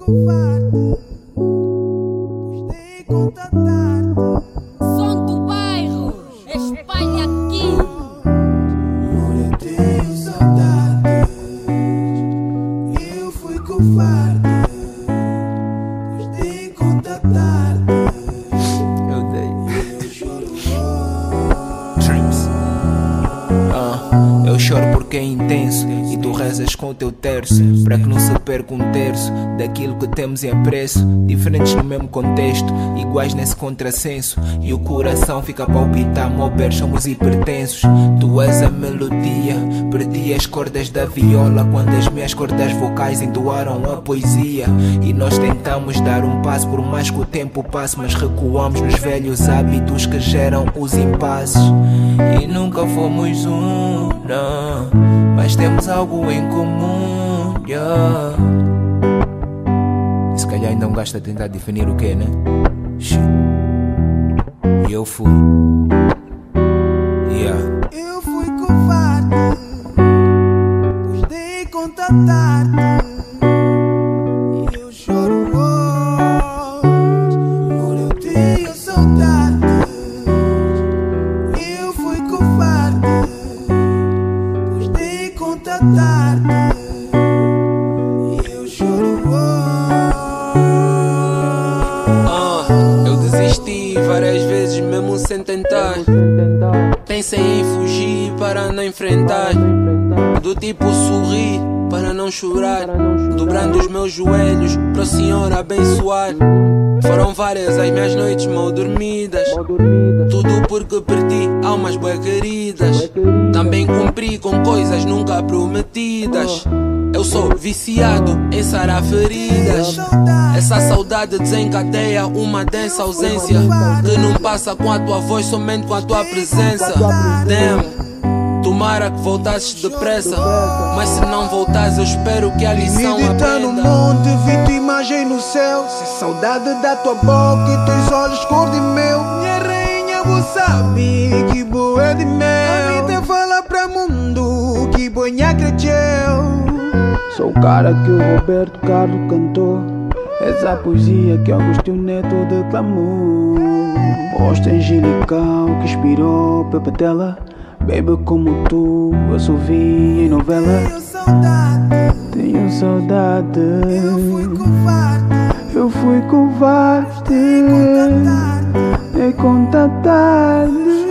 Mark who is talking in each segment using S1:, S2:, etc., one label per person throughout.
S1: covarde, pois de contatar-te.
S2: Som do bairro, espalha aqui.
S1: Amor, eu tenho saudades. Eu fui covarde, pois de contatar-te.
S3: Eu dei.
S1: Eu choro
S3: Dreams. Eu choro porque é intenso e tu rezas com o teu terço, para que não se perca um terço daquilo que temos em apreço. Diferentes no mesmo contexto, iguais nesse contrassenso, e o coração fica a palpitar, mover, somos hipertensos. Tu és a melodia, perdi as cordas da viola quando as minhas cordas vocais entoaram a poesia. E nós tentamos dar um passo, por mais que o tempo passe, mas recuamos nos velhos hábitos que geram os impasses. E nunca fomos um, não, mas temos algo em comum, yeah. E se calhar ainda um gajo está a tentar definir o que, né? Shit. E eu fui, yeah.
S1: Eu fui covarde, pois de contatar-te. E eu choro hoje, amor, eu tenho saudades. Eu fui covarde, pois de contatar-te. E eu choro hoje.
S4: Eu desisti várias vezes mesmo sem tentar. Pensei em fugir para não enfrentar. Do tipo sorrir para não chorar, dobrando os meus joelhos para o Senhor abençoar. Foram várias as minhas noites mal dormidas, tudo porque perdi almas bué queridas. Também cumpri com coisas nunca prometidas. Eu sou viciado em sarar feridas. Essa saudade desencadeia uma densa ausência que não passa com a tua voz, somente com a tua presença. Damn. Tomara que voltasses depressa, mas se não voltares eu espero que a lição
S1: Medita no
S4: aprenda.
S1: monte, vi tua imagem no céu. Se saudade da tua boca e teus olhos cor de mel. Minha rainha, você sabe que boa é de mel. A vida fala para mundo que bonha cresceu.
S5: Sou o cara que o Roberto Carlos cantou, essa poesia que Agostinho Neto declamou. Posta angelical que inspirou Pepe Tela. Baby como tu, eu só vi em novela.
S1: Tenho saudade,
S5: Tenho saudade.
S1: eu fui covarde,
S5: É contatar.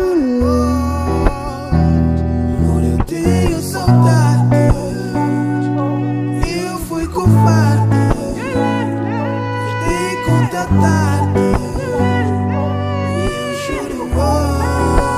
S1: amor, eu tenho saudade. Eu fui covarde, de contatar-te. E eu choro hoje.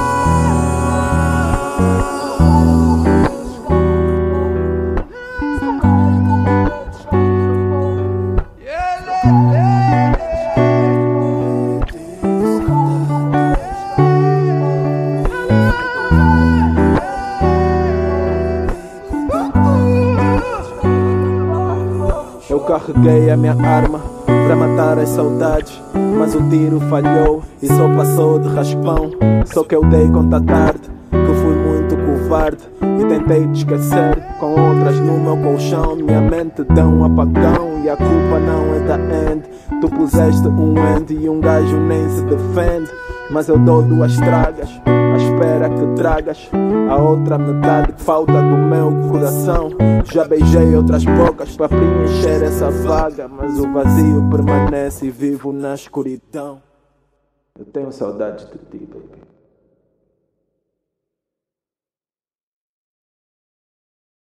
S6: Eu carreguei a minha arma para matar as saudades, mas o tiro falhou e só passou de raspão. Só que eu dei conta tarde que fui muito covarde e tentei te esquecer com outras no meu colchão. Minha mente deu um apagão e a culpa não é da end. Tu puseste um end e um gajo nem se defende, mas eu dou duas tragas à espera que tragas a outra metade que falta do meu coração. Já beijei outras bocas para preencher essa vaga, mas o vazio permanece e vivo na escuridão. Eu tenho saudades de ti, baby.